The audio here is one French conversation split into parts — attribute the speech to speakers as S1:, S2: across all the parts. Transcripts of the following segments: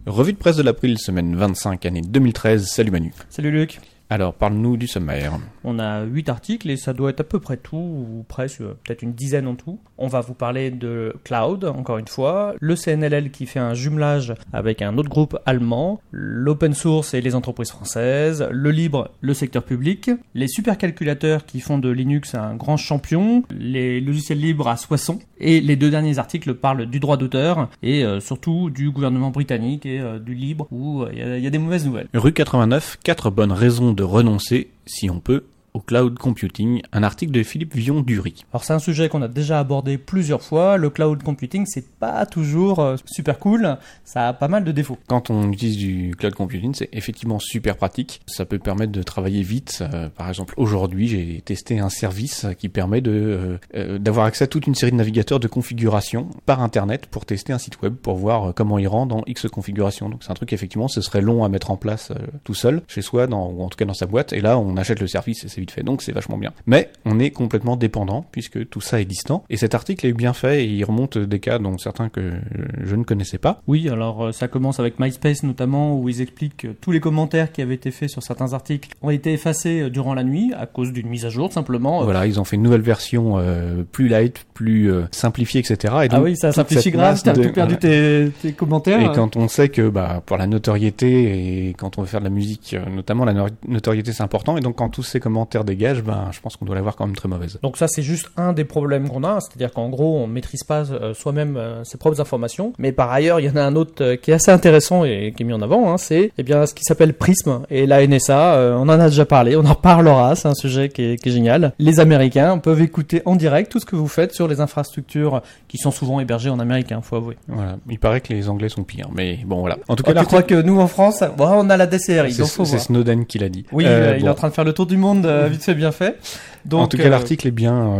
S1: Revue de presse de l'April, semaine 25, année 2013. Salut Manu.
S2: Salut Luc.
S1: Alors, parle-nous du sommaire.
S2: On a 8 articles et ça doit être à peu près tout, ou presque, peut-être une dizaine en tout. On va vous parler de Cloud, encore une fois, le CNLL qui fait un jumelage avec un autre groupe allemand, l'open source et les entreprises françaises, le libre, le secteur public, les supercalculateurs qui font de Linux un grand champion, les logiciels libres à Soissons, et les deux derniers articles parlent du droit d'auteur et surtout du gouvernement britannique et du libre où il y a des mauvaises nouvelles.
S1: Rue 89, 4 bonnes raisons de renoncer, si on peut, au cloud computing, un article de Philippe Vion-Dury.
S2: Alors c'est un sujet qu'on a déjà abordé plusieurs fois, le cloud computing c'est pas toujours super cool, ça a pas mal de défauts.
S1: Quand on utilise du cloud computing, c'est effectivement super pratique, ça peut permettre de travailler vite. Par exemple, aujourd'hui j'ai testé un service qui permet d'avoir accès à toute une série de navigateurs de configuration par internet pour tester un site web, pour voir comment il rend dans X configuration. Donc c'est un truc effectivement, ce serait long à mettre en place tout seul, chez soi, ou en tout cas dans sa boîte, et là on achète le service et c'est vite fait, donc c'est vachement bien. Mais on est complètement dépendant puisque tout ça est distant, et cet article est bien fait et il remonte des cas dont certains que je ne connaissais pas.
S2: Oui, alors ça commence avec MySpace notamment, où ils expliquent que tous les commentaires qui avaient été faits sur certains articles ont été effacés durant la nuit à cause d'une mise à jour tout simplement.
S1: Voilà, ils ont fait une nouvelle version plus light, plus simplifiée, etc. Et donc,
S2: ah oui, ça simplifie grave, t'as tout perdu tes commentaires.
S1: Et quand on sait que pour la notoriété et quand on veut faire de la musique, notamment la notoriété c'est important, et donc quand tous ces commentaires dégage, je pense qu'on doit l'avoir quand même très mauvaise.
S2: Donc ça c'est juste un des problèmes qu'on a, c'est-à-dire qu'en gros on maîtrise pas soi-même ses propres informations, mais par ailleurs il y en a un autre qui est assez intéressant et qui est mis en avant, c'est ce qui s'appelle Prism, et la NSA, on en a déjà parlé, on en reparlera, c'est un sujet qui est génial. Les Américains peuvent écouter en direct tout ce que vous faites sur les infrastructures qui sont souvent hébergées en Amérique, faut avouer.
S1: Voilà, il paraît que les Anglais sont pires, mais bon voilà. En tout cas,
S2: tu crois que nous en France, on a la DCRI, donc faut voir.
S1: C'est Snowden qui l'a dit.
S2: Oui, il est en train de faire le tour du monde vite fait bien fait. Donc,
S1: en tout cas, l'article est bien,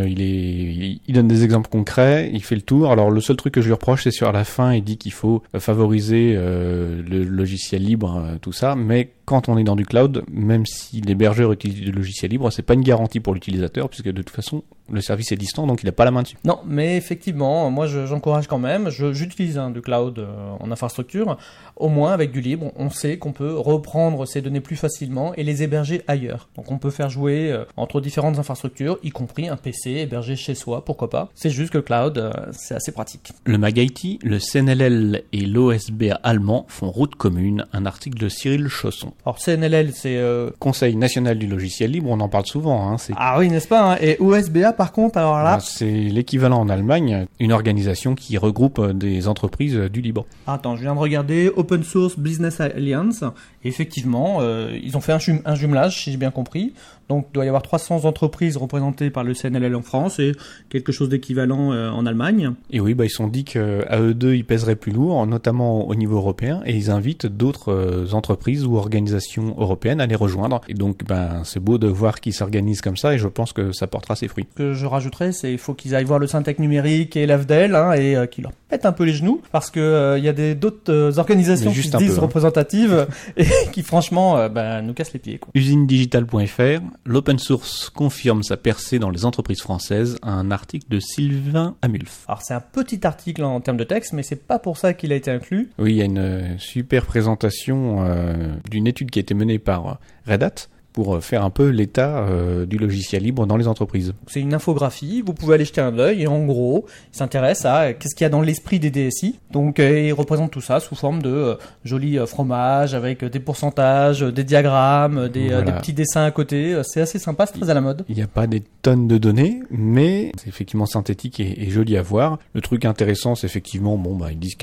S1: il donne des exemples concrets, il fait le tour. Alors, le seul truc que je lui reproche, c'est sur la fin, il dit qu'il faut favoriser le logiciel libre, tout ça, mais quand on est dans du cloud, même si l'hébergeur utilise du logiciel libre, c'est pas une garantie pour l'utilisateur, puisque de toute façon, le service est distant, donc il n'a pas la main dessus.
S2: Non, mais effectivement, moi j'encourage quand même, j'utilise du cloud en infrastructure, au moins avec du libre, on sait qu'on peut reprendre ces données plus facilement et les héberger ailleurs. Donc on peut faire jouer entre différentes infrastructures, y compris un PC hébergé chez soi, pourquoi pas. C'est juste que le cloud, c'est assez pratique.
S1: Le MagIT, le CNLL et l'OSBA allemand font route commune, un article de Cyril Chausson.
S2: Alors CNLL, c'est...
S1: Conseil national du logiciel libre, on en parle souvent.
S2: Ah oui, n'est-ce pas, et OSBA par contre, alors là...
S1: c'est l'équivalent en Allemagne, une organisation qui regroupe des entreprises du libre.
S2: Attends, je viens de regarder Open Source Business Alliance, et effectivement, ils ont fait un jumelage, si j'ai bien compris. Donc il doit y avoir 300 entreprises représentées par le CNLL en France et quelque chose d'équivalent en Allemagne.
S1: Et oui, ils se sont dit qu'à eux deux, ils pèseraient plus lourd, notamment au niveau européen, et ils invitent d'autres entreprises ou organisations européennes à les rejoindre. Et donc, c'est beau de voir qu'ils s'organisent comme ça, et je pense que ça portera ses fruits.
S2: Ce que je rajouterais, c'est qu'il faut qu'ils aillent voir le Syntec numérique et l'AFDEL, et qu'ils leur pètent un peu les genoux, parce que il y a d'autres organisations qui se disent représentatives et qui franchement nous cassent les pieds.
S1: Usinedigital.fr, l'open source confirme sa percée dans les entreprises françaises, un article de Sylvain Amulf.
S2: Alors c'est un petit article en termes de texte, mais c'est pas pour ça qu'il a été inclus.
S1: Oui, il y a une super présentation d'une étude qui a été menée par Red Hat pour faire un peu l'état du logiciel libre dans les entreprises.
S2: C'est une infographie, vous pouvez aller jeter un œil, et en gros, il s'intéresse à qu'est-ce qu'il y a dans l'esprit des DSI. Donc, il représente tout ça sous forme de jolis fromages, avec des pourcentages, des diagrammes, des petits dessins à côté. C'est assez sympa, c'est très à la mode.
S1: Il n'y a pas des tonnes de données, mais c'est effectivement synthétique et joli à voir. Le truc intéressant, c'est effectivement, ils disent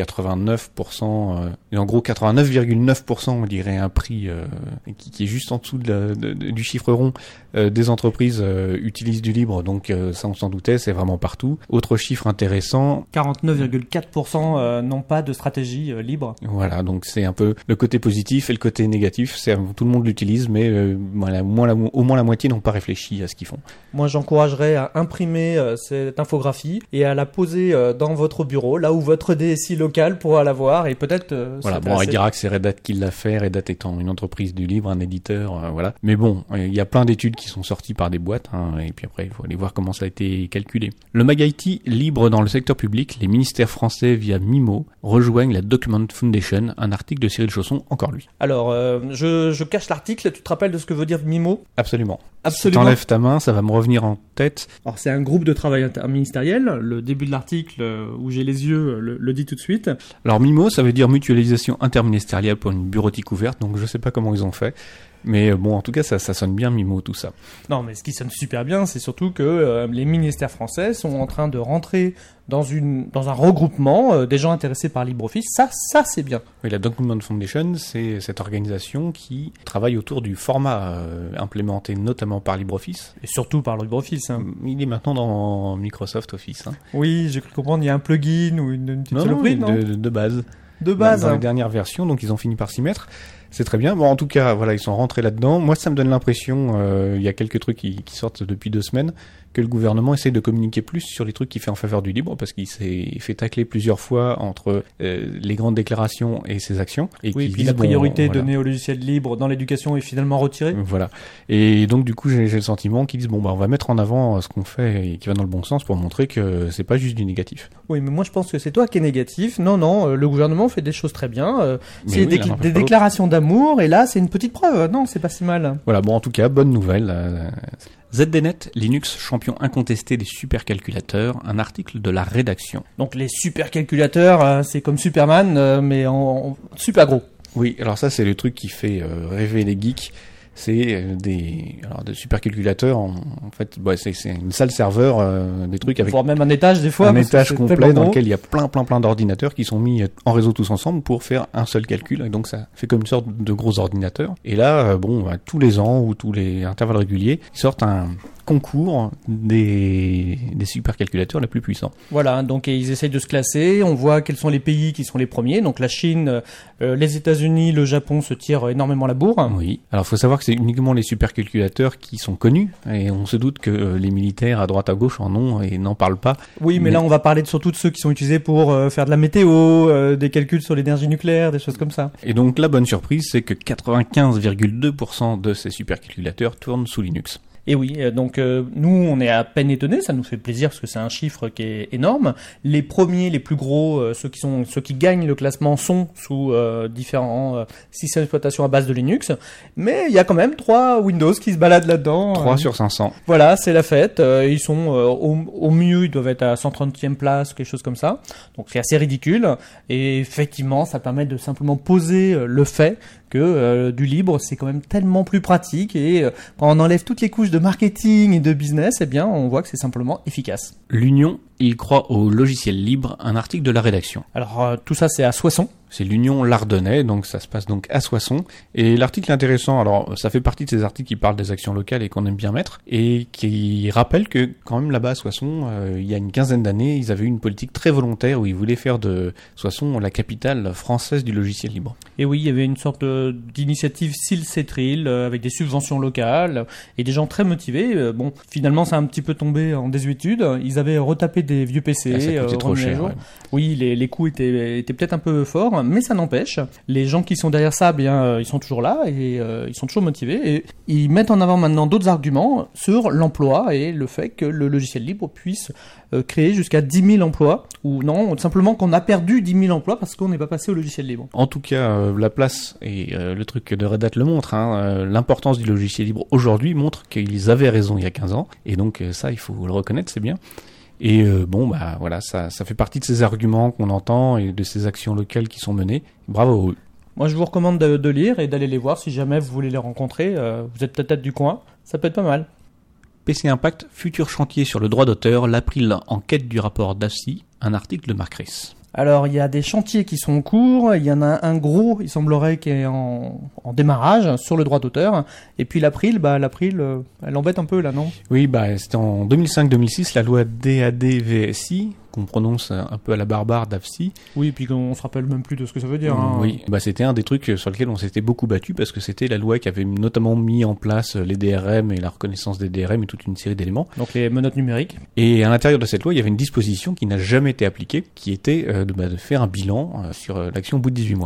S1: 89%, et en gros 89,9%, on dirait un prix qui est juste en dessous du chiffre rond des entreprises utilisent du libre, donc ça on s'en doutait, c'est vraiment partout. Autre chiffre intéressant,
S2: 49,4% n'ont pas de stratégie libre.
S1: Voilà, donc c'est un peu le côté positif et le côté négatif, c'est tout le monde l'utilise, mais au moins la moitié n'ont pas réfléchi à ce qu'ils font.
S2: Moi j'encouragerais à imprimer cette infographie et à la poser dans votre bureau, là où votre DSI local pourra la voir, et peut-être...
S1: il dira que c'est Red Hat qui l'a fait, Red Hat étant une entreprise du libre, un éditeur, voilà. Mais bon, il y a plein d'études qui sont sorties par des boîtes, et puis après il faut aller voir comment ça a été calculé. Le MagIT libre dans le secteur public, les ministères français via MIMO rejoignent la Document Foundation, un article de Cyril Chausson, encore lui.
S2: Alors, je cache l'article, tu te rappelles de ce que veut dire MIMO ?
S1: Absolument.
S2: Absolument.
S1: Si t'enlèves ta main, ça va me revenir en tête.
S2: Alors c'est un groupe de travail interministériel, le début de l'article où j'ai les yeux le dit tout de suite.
S1: Alors MIMO, ça veut dire mutualisation interministérielle pour une bureautique ouverte, donc je sais pas comment ils ont fait. Mais bon, en tout cas, ça sonne bien MIMO, tout ça.
S2: Non, mais ce qui sonne super bien, c'est surtout que les ministères français sont en train de rentrer dans un regroupement des gens intéressés par LibreOffice. Ça c'est bien.
S1: Oui, la Document Foundation, c'est cette organisation qui travaille autour du format implémenté notamment par LibreOffice.
S2: Et surtout par LibreOffice. Hein.
S1: Il est maintenant dans Microsoft Office. Hein.
S2: Oui, j'ai cru comprendre, il y a un plugin ou une petite saloperie, non ?
S1: De base.
S2: De base.
S1: Dans les dernières versions, donc ils ont fini par s'y mettre. C'est très bien. Bon, en tout cas, voilà, ils sont rentrés là-dedans. Moi, ça me donne l'impression, il y a quelques trucs qui sortent depuis 2 semaines, que le gouvernement essaie de communiquer plus sur les trucs qu'il fait en faveur du libre, parce qu'il s'est fait tacler plusieurs fois entre les grandes déclarations et ses actions. Et
S2: oui, puis la priorité donnée au logiciel libre dans l'éducation est finalement retirée.
S1: Voilà. Et donc, du coup, j'ai le sentiment qu'ils disent, bon, bah, on va mettre en avant ce qu'on fait et qui va dans le bon sens pour montrer que c'est pas juste du négatif.
S2: Oui, mais moi, je pense que c'est toi qui es négatif. Non, le gouvernement fait des choses très bien. C'est
S1: oui,
S2: des déclarations d'amour, et là, c'est une petite preuve. Non, c'est pas si mal.
S1: Voilà, bon, en tout cas, bonne nouvelle. ZDNet, Linux, champion incontesté des supercalculateurs, un article de la rédaction.
S2: Donc les supercalculateurs, c'est comme Superman, mais en super gros.
S1: Oui, alors ça, c'est le truc qui fait rêver les geeks. C'est des supercalculateurs. En fait, bah, c'est une salle serveur, des trucs avec
S2: voire même un étage des fois.
S1: Un étage complet dans lequel il y a plein d'ordinateurs qui sont mis en réseau tous ensemble pour faire un seul calcul. Et donc ça fait comme une sorte de gros ordinateur. Et là, tous les ans ou tous les intervalles réguliers, ils sortent un concours des supercalculateurs les plus puissants.
S2: Voilà, donc ils essayent de se classer. On voit quels sont les pays qui sont les premiers. Donc la Chine, les États-Unis, le Japon se tirent énormément la bourre.
S1: Oui. Alors il faut savoir que c'est uniquement les supercalculateurs qui sont connus, et on se doute que les militaires à droite à gauche en ont et n'en parlent pas.
S2: Oui, mais là on va parler surtout de ceux qui sont utilisés pour faire de la météo, des calculs sur l'énergie nucléaire, des choses comme ça.
S1: Et donc la bonne surprise, c'est que 95,2% de ces supercalculateurs tournent sous Linux.
S2: Et oui, donc nous on est à peine étonnés, ça nous fait plaisir parce que c'est un chiffre qui est énorme. Les premiers, les plus gros, ceux qui gagnent le classement sont sous différents systèmes d'exploitation à base de Linux, mais il y a quand même 3 Windows qui se baladent là-dedans.
S1: 3 sur 500.
S2: Voilà, c'est la fête. Ils sont au mieux, ils doivent être à 130e place, quelque chose comme ça. Donc c'est assez ridicule. Et effectivement, ça permet de simplement poser le fait que du libre, c'est quand même tellement plus pratique, et quand on enlève toutes les couches de marketing et de business, eh bien, on voit que c'est simplement efficace.
S1: L'Union, il croit au logiciel libre, un article de la rédaction.
S2: Alors, tout ça, c'est à Soissons.
S1: C'est l'Union Lardonnais, donc ça se passe donc à Soissons. Et l'article est intéressant, alors ça fait partie de ces articles qui parlent des actions locales et qu'on aime bien mettre, et qui rappellent que quand même là-bas à Soissons, il y a une quinzaine d'années, ils avaient eu une politique très volontaire où ils voulaient faire de Soissons la capitale française du logiciel libre.
S2: Et oui, il y avait une sorte d'initiative Cil-Cetril avec des subventions locales et des gens très motivés. Bon, finalement, ça a un petit peu tombé en désuétude. Ils avaient retapé des vieux PC.
S1: Ça coûtait trop cher. Ouais.
S2: Oui, les coûts étaient peut-être un peu forts, mais ça n'empêche. Les gens qui sont derrière ça, bien, ils sont toujours là et ils sont toujours motivés. Et ils mettent en avant maintenant d'autres arguments sur l'emploi et le fait que le logiciel libre puisse créer jusqu'à 10 000 emplois, ou non, simplement qu'on a perdu 10 000 emplois parce qu'on n'est pas passé au logiciel libre.
S1: En tout cas, la place et le truc de Red Hat le montre, l'importance du logiciel libre aujourd'hui montre qu'ils avaient raison il y a 15 ans, et donc ça, il faut le reconnaître, c'est bien. Et voilà, ça fait partie de ces arguments qu'on entend et de ces actions locales qui sont menées. Bravo.
S2: Moi, je vous recommande de lire et d'aller les voir si jamais vous voulez les rencontrer. Vous êtes peut-être du coin, ça peut être pas mal.
S1: PC Impact, futur chantier sur le droit d'auteur, l'April en quête du rapport d'AFSI, un article de Marc Ress.
S2: Alors, il y a des chantiers qui sont en cours, il y en a un gros, il semblerait, qui est en démarrage sur le droit d'auteur, et puis l'April, elle embête un peu là, non ?
S1: Oui, c'était en 2005-2006, la loi DAD-VSI, qu'on prononce un peu à la barbare d'AFSI.
S2: Oui, et puis qu'on se rappelle même plus de ce que ça veut dire.
S1: Oui, c'était un des trucs sur lesquels on s'était beaucoup battu, parce que c'était la loi qui avait notamment mis en place les DRM et la reconnaissance des DRM et toute une série d'éléments.
S2: Donc les menottes numériques.
S1: Et à l'intérieur de cette loi, il y avait une disposition qui n'a jamais été appliquée, qui était de faire un bilan sur l'action au bout de 18 mois.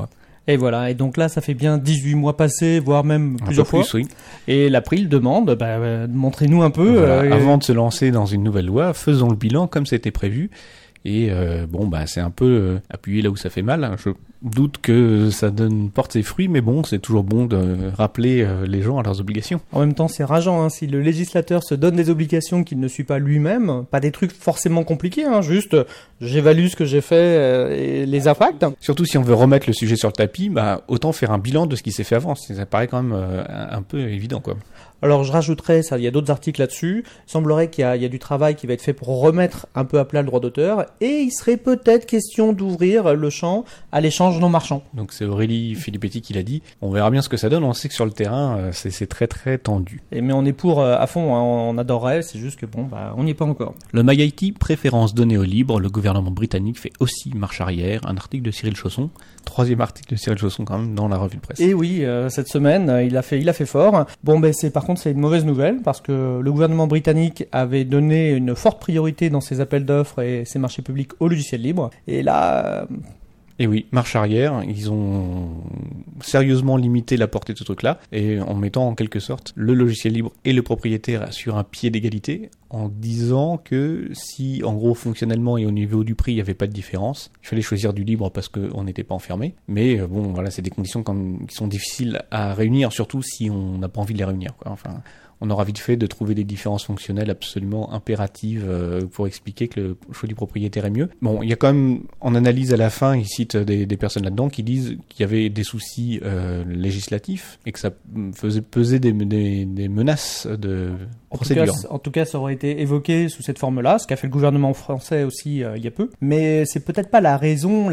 S2: Et voilà, et donc là, ça fait bien 18 mois passés, voire même
S1: Un
S2: plusieurs
S1: peu plus,
S2: fois.
S1: oui.
S2: Et l'April demande, montrez-nous un peu.
S1: Voilà. Avant de se lancer dans une nouvelle loi, faisons le bilan comme c'était prévu. Et c'est un peu appuyé là où ça fait mal. Je doute que ça porte ses fruits, mais bon, c'est toujours bon de rappeler les gens à leurs obligations.
S2: En même temps, c'est rageant, hein, si le législateur se donne des obligations qu'il ne suit pas lui-même, pas des trucs forcément compliqués, hein, juste j'évalue ce que j'ai fait et les impacts.
S1: Surtout si on veut remettre le sujet sur le tapis, autant faire un bilan de ce qui s'est fait avant. Ça paraît quand même un peu évident, quoi.
S2: Alors je rajouterais, ça, il y a d'autres articles là-dessus, il semblerait qu'il y a du travail qui va être fait pour remettre un peu à plat le droit d'auteur, et il serait peut-être question d'ouvrir le champ à l'échange non marchand.
S1: Donc c'est Aurélie Filippetti qui l'a dit, on verra bien ce que ça donne, on sait que sur le terrain c'est très très tendu.
S2: Mais on est pour à fond, hein, on adorerait, c'est juste que on n'y est pas encore.
S1: Le MyIT, préférence donnée au libre, le gouvernement britannique fait aussi marche arrière, un article de Cyril Chausson, 3e article de Cyril Chausson quand même dans la revue de presse.
S2: Et oui, cette semaine, il a fait fort. Par contre, c'est une mauvaise nouvelle parce que le gouvernement britannique avait donné une forte priorité dans ses appels d'offres et ses marchés publics au logiciel libre. Et là...
S1: Et oui, marche arrière, ils ont sérieusement limité la portée de ce truc-là, et en mettant en quelque sorte le logiciel libre et le propriétaire sur un pied d'égalité, en disant que si, en gros, fonctionnellement et au niveau du prix, il n'y avait pas de différence, il fallait choisir du libre parce qu'on n'était pas enfermé. Mais c'est des conditions qui sont difficiles à réunir, surtout si on n'a pas envie de les réunir, quoi. Enfin, on aura vite fait de trouver des différences fonctionnelles absolument impératives pour expliquer que le choix du propriétaire est mieux. Bon, il y a quand même, en analyse à la fin, ils citent des personnes là-dedans qui disent qu'il y avait des soucis législatifs et que ça faisait peser des menaces de procédure.
S2: En tout cas, ça aurait été évoqué sous cette forme-là, ce qu'a fait le gouvernement français aussi il y a peu. Mais c'est peut-être pas la raison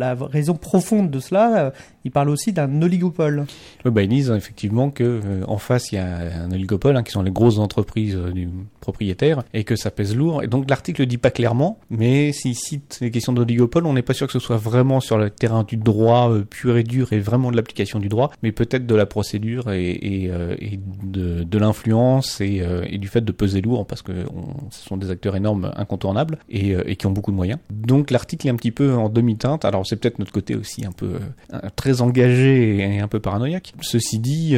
S2: profonde de cela. Il parle aussi d'un oligopole.
S1: Oui, ils disent effectivement que en face il y a un oligopole, qui sont les grosses entreprises du propriétaire, et que ça pèse lourd. Et donc l'article le dit pas clairement, mais s'il cite les questions d'oligopole, on n'est pas sûr que ce soit vraiment sur le terrain du droit pur et dur et vraiment de l'application du droit, mais peut-être de la procédure et de l'influence et du fait de peser lourd, parce que ce sont des acteurs énormes, incontournables, et qui ont beaucoup de moyens. Donc l'article est un petit peu en demi-teinte. Alors c'est peut-être notre côté aussi un peu très engagé et un peu paranoïaque. Ceci dit,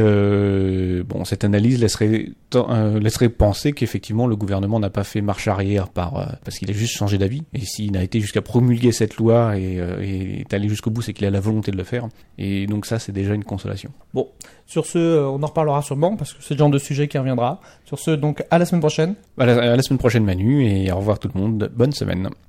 S1: cette analyse laisserait penser qu'effectivement le gouvernement n'a pas fait marche arrière parce qu'il a juste changé d'avis. Et s'il a été jusqu'à promulguer cette loi et est allé jusqu'au bout, c'est qu'il a la volonté de le faire. Et donc ça, c'est déjà une consolation.
S2: Bon, sur ce, on en reparlera sûrement parce que c'est le genre de sujet qui reviendra. Sur ce, donc à la semaine prochaine.
S1: À la semaine prochaine, Manu, et au revoir tout le monde. Bonne semaine.